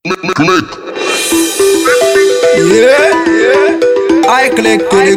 Click. Yeah. I click to the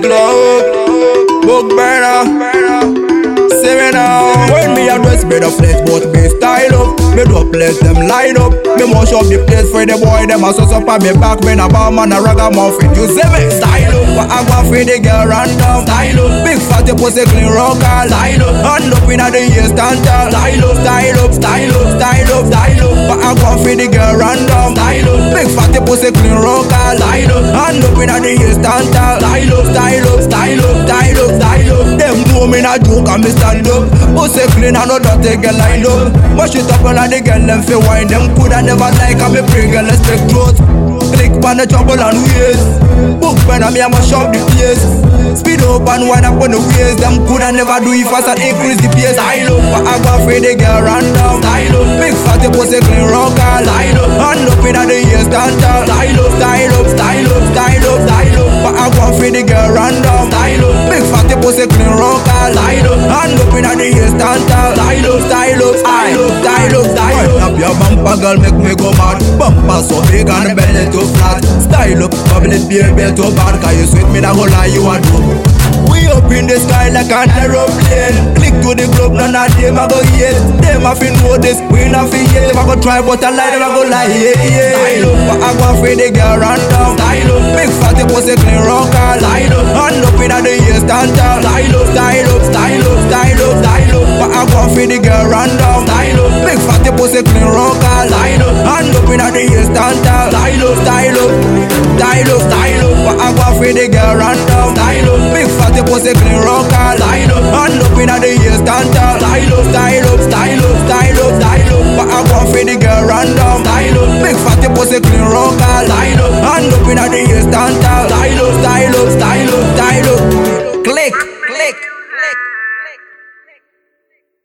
globe. Book burner. See me now. When me address better place, but be style up. Me do place them line up. Me mash up the place for the boy. Them a sus up on me back. Me a bomb and a ragamuffin. You see me? Style up. But I go for the girl random. Style up. Big fatty pussy clean rock all. Style up. Hand up in the ear stand tall. Style up. Style up. Style up. Style up. Style up. But I go for the girl random. Style up. Big fatty pussy clean rock all. Style up. Hand up in the ear stand tall. Style up. Style up. Style up. Style up. Style up. Them know me not joke and me stand up. Pussy clean and no dirty girl line up. Mash it up all of the girl them fi wine. Them coulda never like and me bring girl let's take throat. Click on the trouble and waist. Book pen and me a mash up the place. Speed up and wind up on the waist. Them coulda never do it fast and increase the pace. Style up, but I go for the girl random. Style up, big fatty pussy clean rock all. Style up, hand up inna the ear stand tall. Style up, style up, style up, style up, style up. But I go for the girl random. Style up, big fatty pussy clean rock all. Style up, hand up inna the ear stand tall. Style up, style up, style up, style up, style up. Up your bumper girl make me go mad. Bumper so big and belly too flat. Style up, bubble it baby too bad. Cause you sweet me that whole lie you a do. We up in the sky like an aeroplane. Click to the globe, none of them a go hate. Them a fin know this, we not fi hate. Them a go try but a lie, them a go lie, yeah. Style up, but I go for the girl random. Style up, big fatty pussy clean rock all. Style up, hand up inna the ear stand tall. Style up, style up, style up, style up, style up. But I go for the girl random. Style up, big fatty pussy clean rock all. Style up, hand up inna the ear stand tall. Style up, style up, style up, style up. But I go for the girl random. Style up, big fatty pussy clean rock all. Style up, hand up inna the ear stand tall. Style up, style up, style up, style up, style up. But I go for the girl random. Style up, big fatty pussy clean rock all. Style up, hand up inna the ear stand tall. Style up, style up, style up, style up. Click, click.